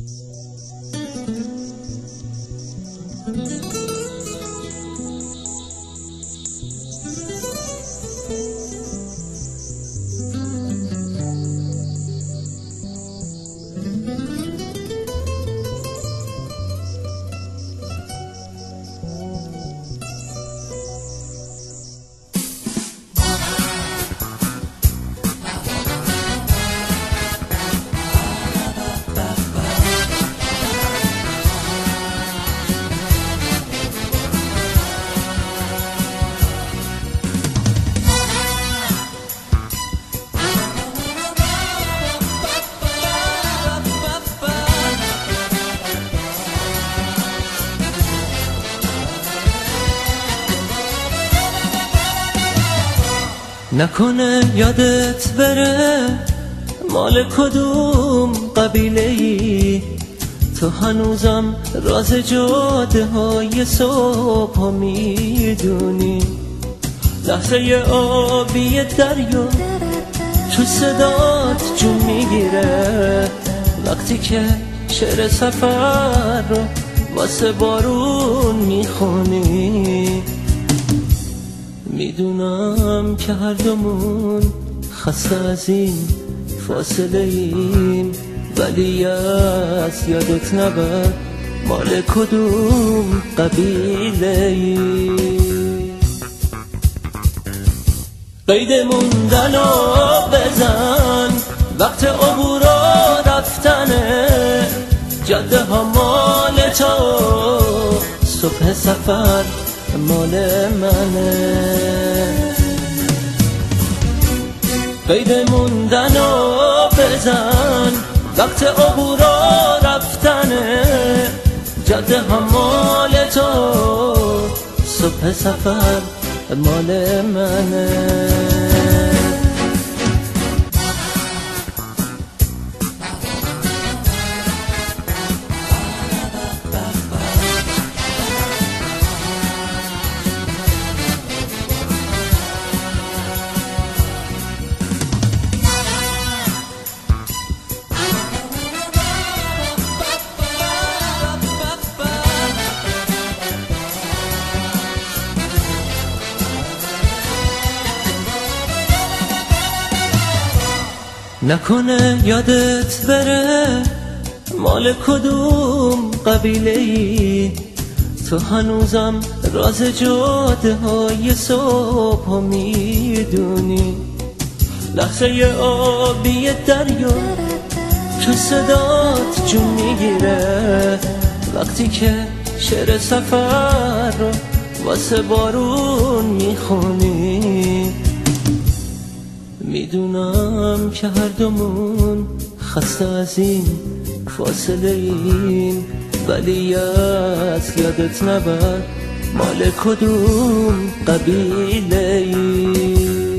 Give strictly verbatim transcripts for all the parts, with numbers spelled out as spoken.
نکنه یادت بره مال کدوم قبیله ای، تو هنوزم راز جاده های صبح ها میدونی. لحظه آبی دریا تو صدات جون میگیره، وقتی که شعر سفر رو واسه بارون میخونی. میدونم که هر دومون خسته از این فاصله ایم، ولی از یادت نبر مال کدوم قبیله ای. قید موندنو بزن وقت عبور و رفتنه، جاده ها مال تو، صبح سفر مال منه. قید موندنو بزن وقت عبور و رفتنه، جاده ها مال تو، صبح سفر مال منه. نکنه یادت بره مال کدوم قبیله ای، تو هنوزم راز جاده های صبح ها میدونی. لحظه آبی دریا تو صدات جون میگیره، وقتی که شعر سفر رو واسه بارون میخونی. میدونم که هر دومون خسته از این فاصله ایم، ولی از یادت نبر مال کدوم قبیله ای.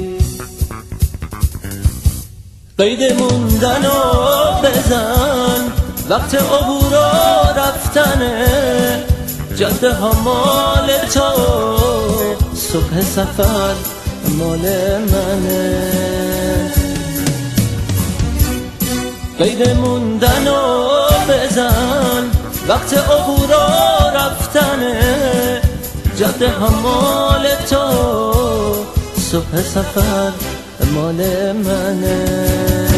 قید موندنو بزن وقت عبور و رفتنه، جاده ها مال تو، صبح سفر مال منه. قید موندنو بزن وقت عبور و رفتنه، جاده ها مال تو، صبح سفر مال منه.